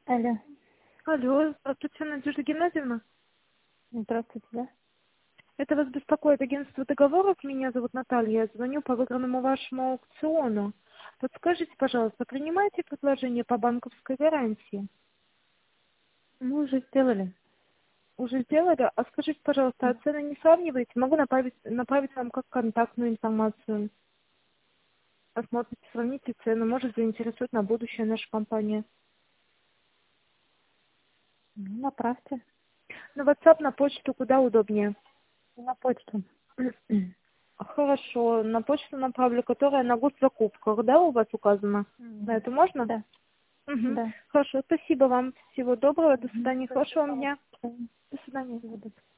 Алло, Алло, здравствуйте, Надежда Геннадьевна. здравствуйте, да? Это вас беспокоит агентство договоров. Меня зовут Наталья. Я звоню по выигранному вашему аукциону. Подскажите, пожалуйста, принимаете предложение по банковской гарантии? Мы уже сделали. Уже сделали? А скажите, пожалуйста, а цены не сравниваете? Могу направить вам как контактную информацию. Посмотрите, сравните цены. Может, заинтересует на будущее наша компания. Ну, направьте На WhatsApp, на почту, куда удобнее? на почту. Хорошо, на почту направлю, которая на госзакупках, да, у вас указана? На это можно? Да, Угу. да. Хорошо, спасибо вам. Всего доброго, до Мгм. свидания, хорошего вам Спасибо. дня. До свидания. Всего доброго.